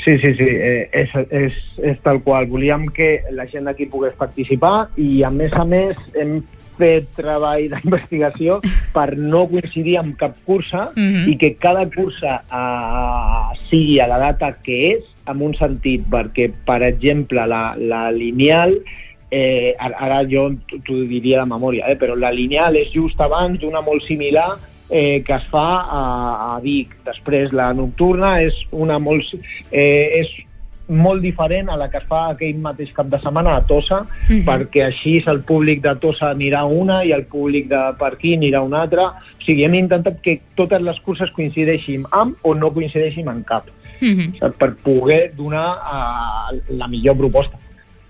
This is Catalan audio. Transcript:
Sí, és tal qual. Volíem que la gent d'aquí pogués participar i, a més, hem fet treball d'investigació per no coincidir amb cap cursa i que cada cursa sigui a la data que és, en un sentit, perquè, per exemple, la lineal, ara jo t'ho diria de memòria, però la lineal és just abans d'una molt similar que es fa a Vic. Després, la nocturna és molt diferent a la que es fa aquell mateix cap de setmana a Tossa, perquè així el públic de Tossa anirà a una i el públic de per aquí anirà a una altra. O sigui, hem intentat que totes les curses coincideixin amb o no coincideixin en cap, per poder donar la millor proposta.